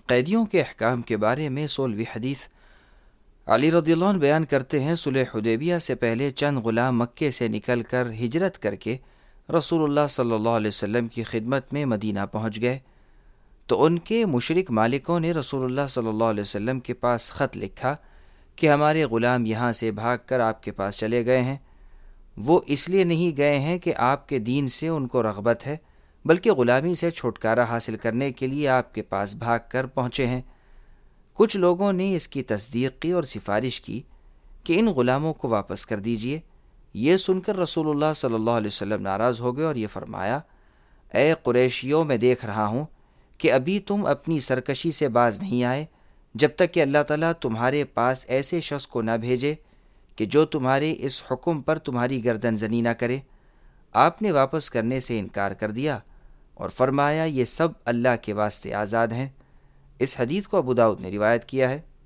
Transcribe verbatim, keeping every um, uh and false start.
قیدیوں کے احکام کے بارے میں سولہویں حدیث۔ علی رضی اللہ عنہ بیان کرتے ہیں، صلح حدیبیہ سے پہلے چند غلام مکے سے نکل کر ہجرت کر کے رسول اللہ صلی اللہ علیہ وسلم کی خدمت میں مدینہ پہنچ گئے تو ان کے مشرک مالکوں نے رسول اللہ صلی اللہ علیہ وسلم کے پاس خط لکھا کہ ہمارے غلام یہاں سے بھاگ کر آپ کے پاس چلے گئے ہیں۔ وہ اس لیے نہیں گئے ہیں کہ آپ کے دین سے ان کو رغبت ہے، بلکہ غلامی سے چھٹکارا حاصل کرنے کے لیے آپ کے پاس بھاگ کر پہنچے ہیں۔ کچھ لوگوں نے اس کی تصدیق کی اور سفارش کی کہ ان غلاموں کو واپس کر دیجئے۔ یہ سن کر رسول اللہ صلی اللہ علیہ وسلم ناراض ہو گئے اور یہ فرمایا، اے قریشیوں، میں دیکھ رہا ہوں کہ ابھی تم اپنی سرکشی سے باز نہیں آئے جب تک کہ اللہ تعالیٰ تمہارے پاس ایسے شخص کو نہ بھیجے کہ جو تمہارے اس حکم پر تمہاری گردن زنی نہ کرے۔ آپ نے واپس کرنے سے انکار کر دیا اور فرمایا، یہ سب اللہ کے واسطے آزاد ہیں۔ اس حدیث کو ابو داؤد نے روایت کیا ہے۔